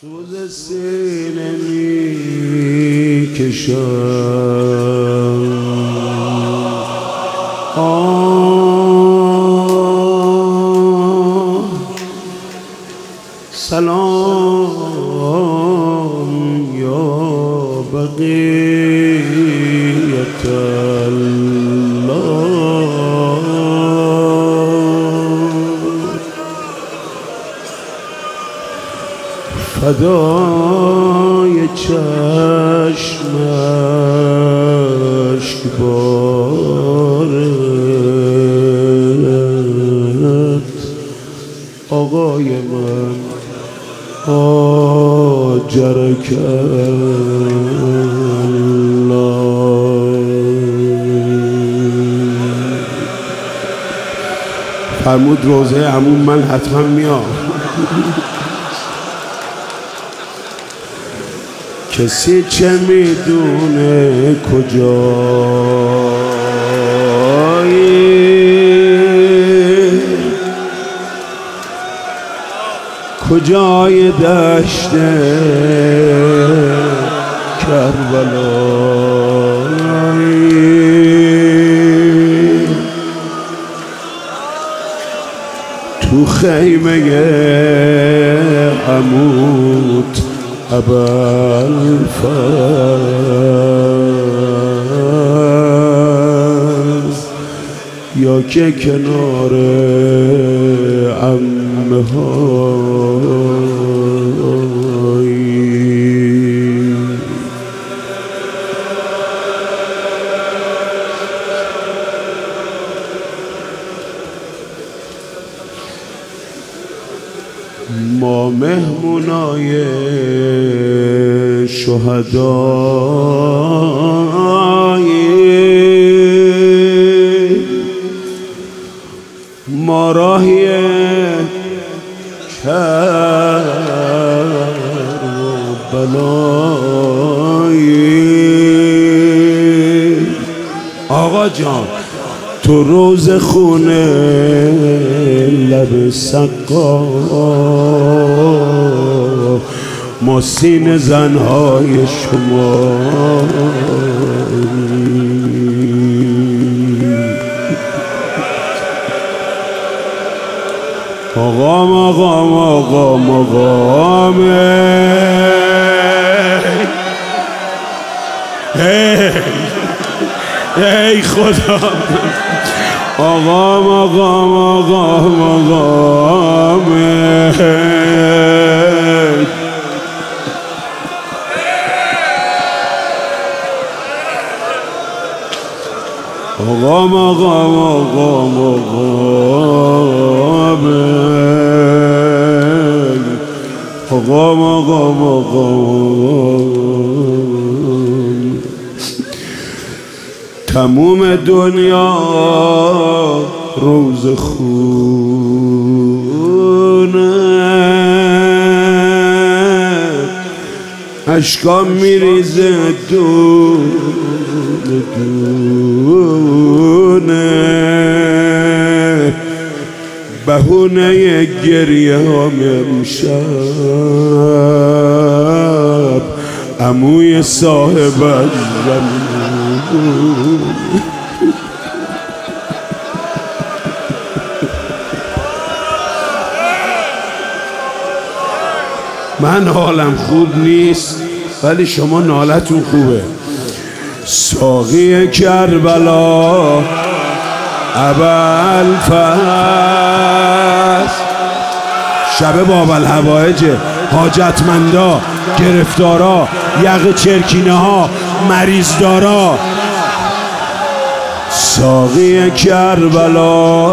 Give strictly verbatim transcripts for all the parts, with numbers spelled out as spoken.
سوز سینه می کشم آه سلام یا بقیت الله فدای چشم اشکبارت آقای من آجرک الله. فرمود روزه عموم من حتما میام. کسی چه میدونه کجایی کجای دشت کربلایی تو خیمه عمود ابوالفضل یا که کنار عمه هایی ما مهمونای شهدایی ما راهی کربلایی. آقا جان تو روز خونه لب سقا ما سینه زنهای شما آقا مقام آقا مقام ای خدا آقا مقام آقا مقام آقا مقام آقا مقام آقا مقام آقا تموم دنیا روز خونه اشکام میریزه دونه دونه بهونه گریه هم امشب عموی صاحب زمین من حالم خوب نیست ولی شما نالتون خوبه. ساقی کربلا ابوالفضل شب باب‌الهوایج حاجتمندا گرفتارا یق چرکینه ها مریضدارا ساقی کربلا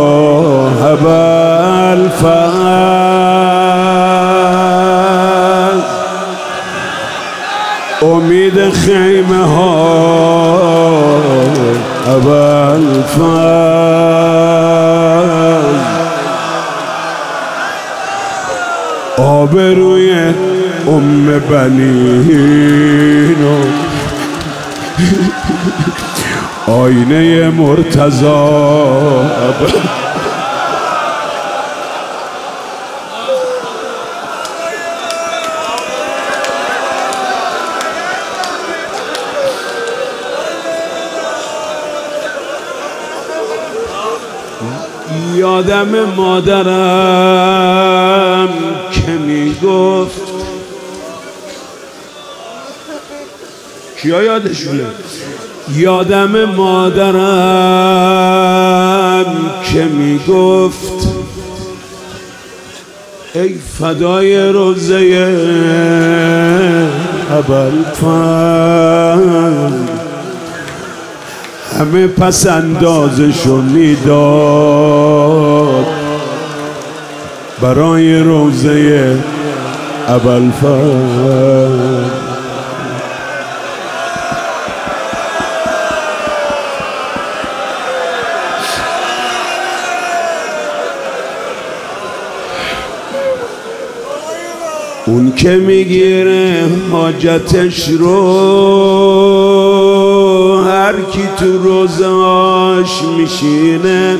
ابوالفضل امید خیمه ها ابوالفضل آبروی ام بنین آینه مرتضی یادم مادرم که میگفت، کیا یادشونه؟ یادم مادرم که میگفت ای فدای روزه ابوالفضل، همه پس اندازشو میداد برای روزه ابوالفضل. اون که میگیره حاجتش رو، هر کی تو روزاش میشینه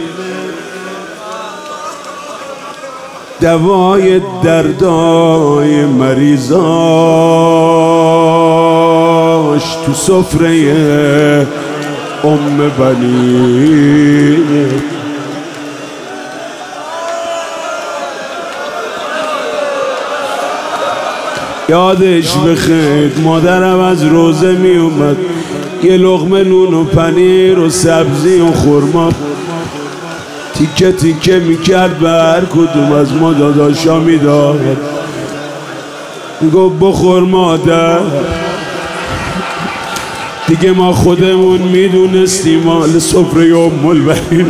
دوای دردای مریضاش تو سفره ام بنی. یادش بخیر مادرم از روزه می اومد یه لقمه نون و پنیر و سبزی و خرما تیکه تیکه میکرد به هر کدوم از ما داداشا میداد. میگفت بخور مادر. دیگه ما خودمون میدونستیم مال سفره ام البنین.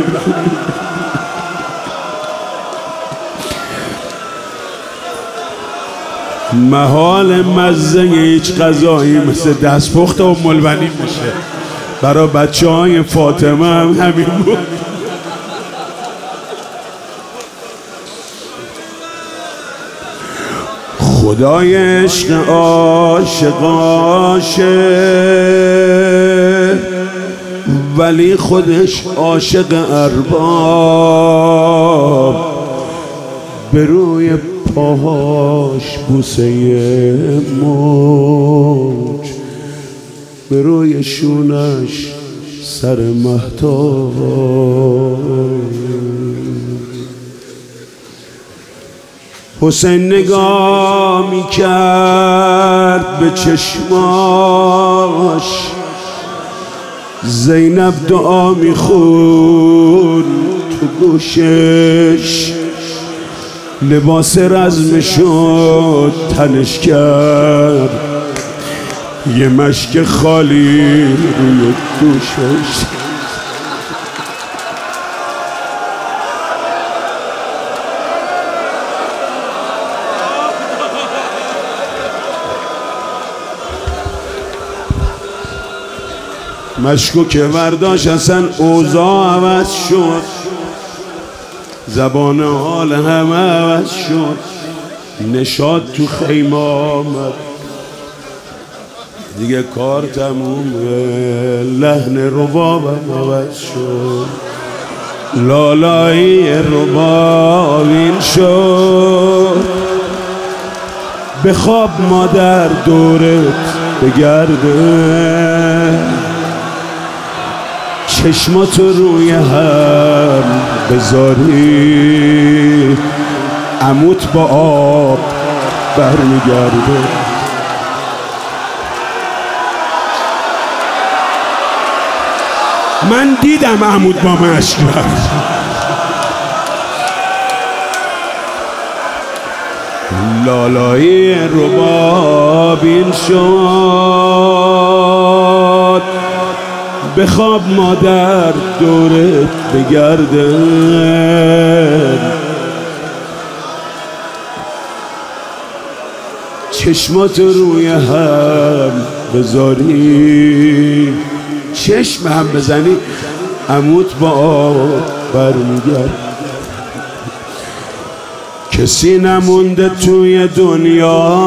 محال مزه هیچ غذایی مثل دستپخت ام البنین میشه. برای بچه های فاطمه هم همین بود. خدای عشق عاشق عاشق، ولی خودش عاشق ارباب. به روی پاهاش بوسه موج، به روی شونش سر مهتاب. حسین نگاه میکرد به چشماش، زینب دعا میخون تو گوشش، لباس رزمشو تنش کرد، یه مشک خالی روی دوشش. مشکو که برداشت اصلا اوضاع عوض شد، زبان حال همه عوض شد، نشاط تو خیمه آمد. دیگه کار تمومه، لحن ربابم عوض شد، لالایی رباب این شد. بخواب مادر دورت بگرده، چشماتو روی هم بذاری، عموت با آب برمیگرده. من دیدم عموت با مشک رفت. لالایی رباب این شد، بخواب مادر دورت بگرده، چشمات روی هم بذاری، چشم هم بزنی عموت با آب برمیگرد. کسی نمونده توی دنیا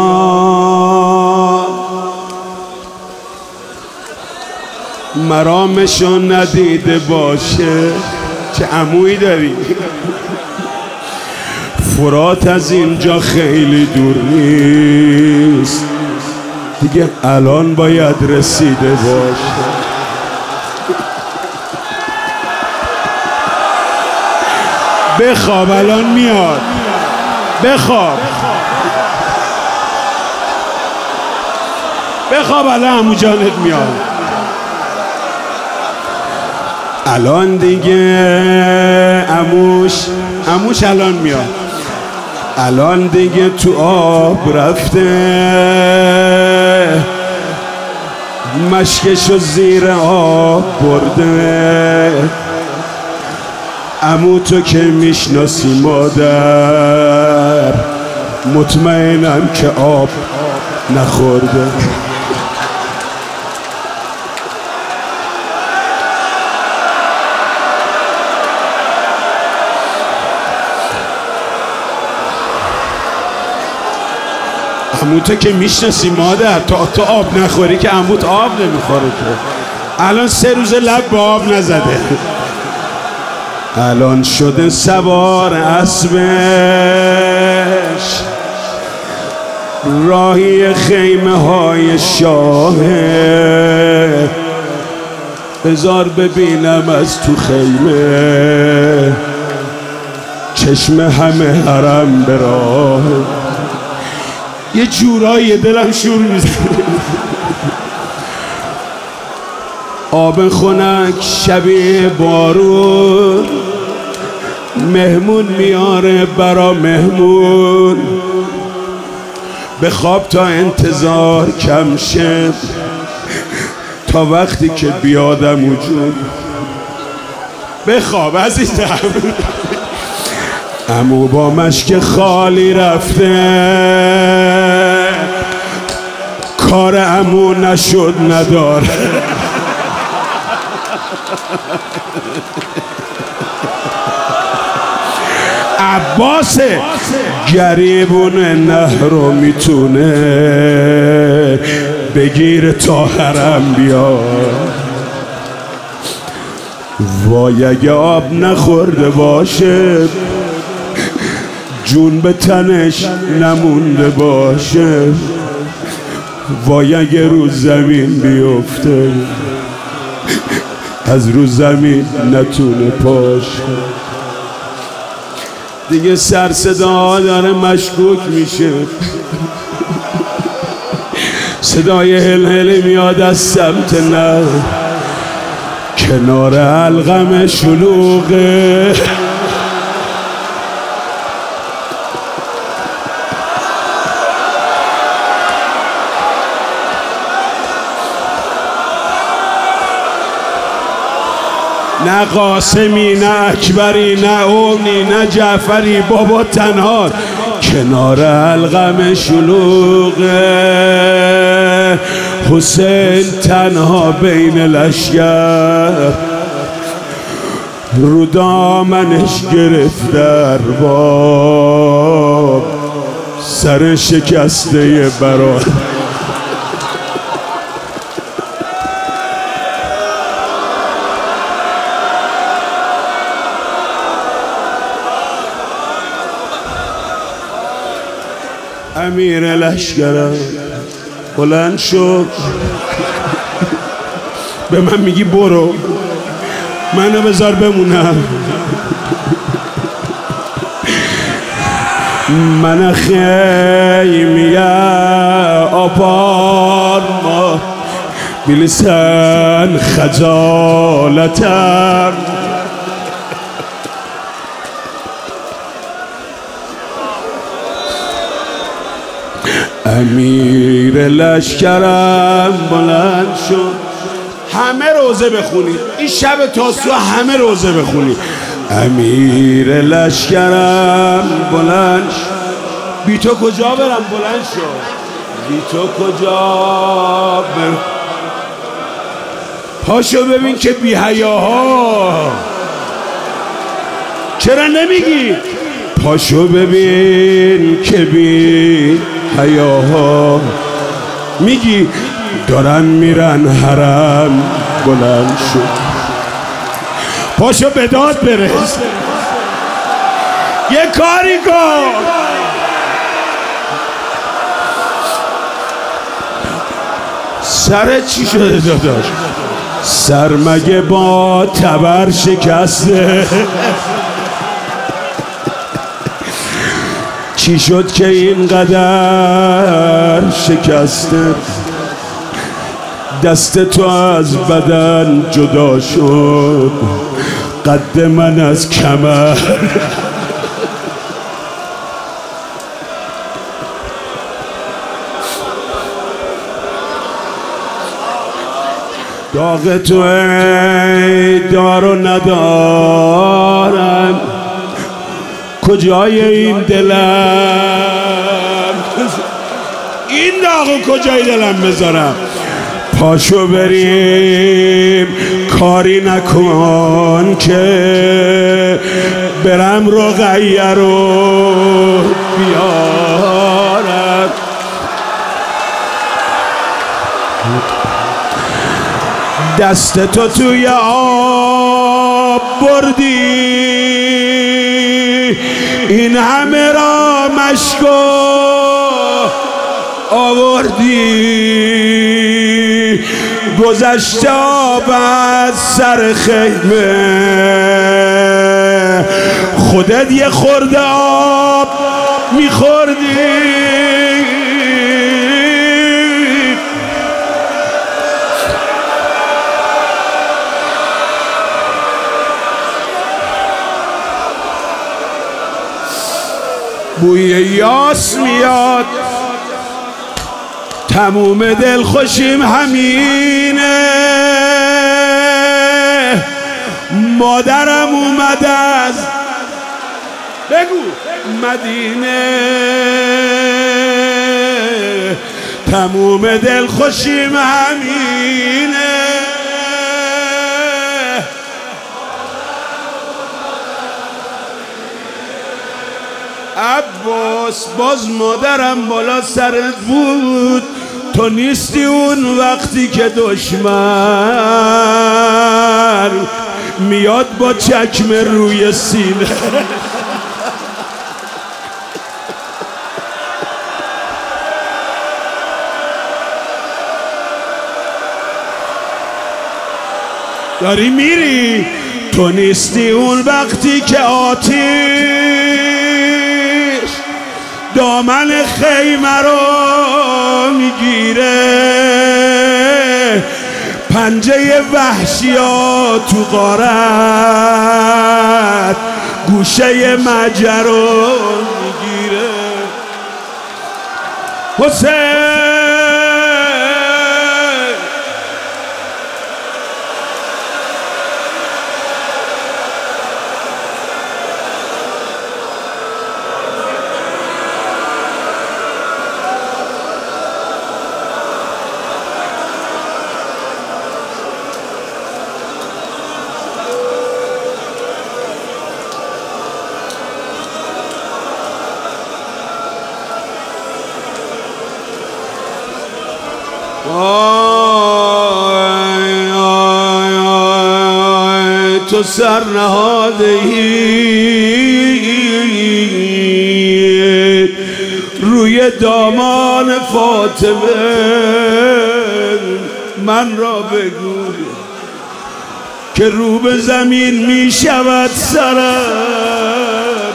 مرامشو ندیده باشه. چه عمویی داری؟ فرات از اینجا خیلی دور نیست، دیگه الان باید رسیده باشه. بخواب الان میاد، بخواب بخواب الان عمو جانت میاد. الان دیگه عموش عموش الان میاد. الان دیگه تو آب رفته، مشکشو زیر آب برده. عمو تو که میشناسی مادر، مطمئنم که آب نخورده. عمو تو که میشناسی مادر، تا تو آب نخوری که عموت آب نمیخوره که. الان سه روز لب به آب نزده، الان شده سوار اسبش، راهی خیمه های شاهه. بذار ببینم از تو خیمه، چشم همه حرم به راه. یه جورایی دلم شور میزنه. آب خنک شبیه بارون، مهمون میاره برا مهمون. به خواب تا انتظار کم شه، تا وقتی که بیادم وجود. بخواب عزیزم. عمو با مشک خالی رفته، کار عمو نشد نداره. عباس گریبون نهر رو میتونه بگیر تا حرم بیاد. وای اگه آب نخورده باشه، جون به تنش نمونده باشه. وای اگه رو زمین بیفته، از رو زمین نتونه پاش. دیگه سر صدا داره مشکوک میشه. صدای هل هل میاد از سمت نه، کنار الغم شلوغه. نه قاسمی، نه اکبری، نه اونی، نه جعفری، بابا تنها کنار الغم شلوغه. حسین تنها بین لشگر، رو دامنش گرفت در باب، سر شکسته برات. امیر لشکرم بلند شد، به من میگی برو، منو بذار بمونم. من خیمی آبان ما بلسان خجالتم. امیر لشکرم بلند شد. همه روزه بخونید این شب تاسوعا، همه روزه بخونید. امیر لشکرم بلند شد. بی تو کجا برم؟ بلند شد. بی تو کجا برم؟ پاشو ببین که بی حیاها چرا نمیگی؟ پاشو ببین که بی حیاها میگی دارن میرن حرم. بلند شد. پاشو به داد برس، یه کاری کن. سرت چی شده داداش؟ سر مگه با تبر شکسته؟ چی شد که اینقدر شکسته دست تو از بدن جدا شد قد من از کمر داغ تو ای دار و ندارم کجای این دلم این داغو کجای دلم بذارم پاشو بریم کاری نکن که برم رقیه رو بیارم دست تو توی آب بردی این همه را مشکو آوردی گذشته آب از سر خیمه خودت یه خورده آب میخوردی بوی یاس میاد تموم دلخوشیم همینه مادرم اومد از بگو مدینه تموم دلخوشیم همینه عباس باز مادرم بالا سرت بود تو نیستی اون وقتی که دشمن میاد با چکمه روی سینه داری میری تو نیستی اون وقتی که آتیش دامن خیمه رو میگیره پنجه وحشی ها تو غارت گوشه مجر رو میگیره حسین آی آی آی تو سر نهاده‌ای روی دامان فاطمه من را بگو که رو به زمین می شود سرم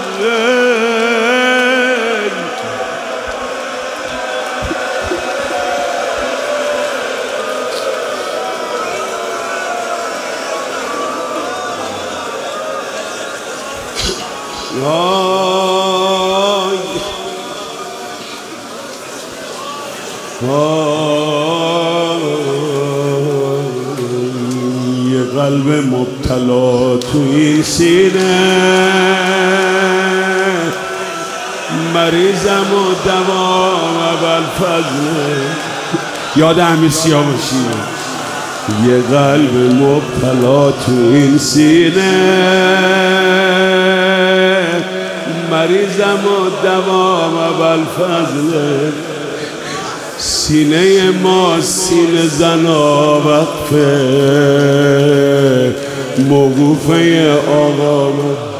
آی آی یه قلب مبتلا تو این سینه مریضم و دوام ابوالفضل یاد همین سیاه باشیم یه قلب مبتلا تو این سینه مریضم و دوام ابوالفضل سینه ما سینه زنا وقفه موقوفه آقا